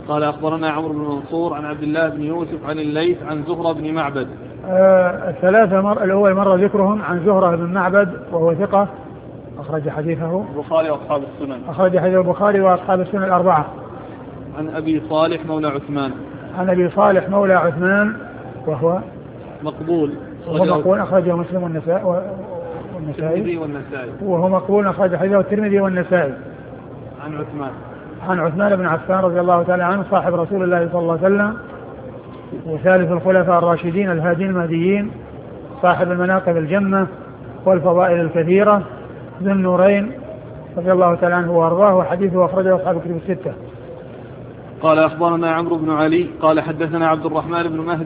قال أخبرنا عمرو بن منصور عن عبد الله بن يوسف عن الليث عن زهرة بن معبد. الثلاثة الأول مرة ذكرهم عن زهرة بن معبد وهو ثقة أخرج حديثه البخاري وأصحاب السنن. أخرج حديث البخاري وأصحاب السنن الأربعة. عن أبي صالح مولى عثمان. عن أبي صالح مولى عثمان وهو مقبول. أخرجه مسلم والنسائي. وهو مقبول أخرج حديثه الترمذي والنسائي. عن عثمان بن عفان رضي الله تعالى عنه صاحب رسول الله صلى الله عليه وسلم وثالث الخلفاء الراشدين الهادين المهديين صاحب المناقب الجمة والفضائل الكثيرة ذو النورين رضي الله تعالى عنه وارضاه. وحديثه أخرجه أصحاب الكتب الستة. قال أخبرنا عمرو بن علي قال حدثنا عبد الرحمن بن مهدي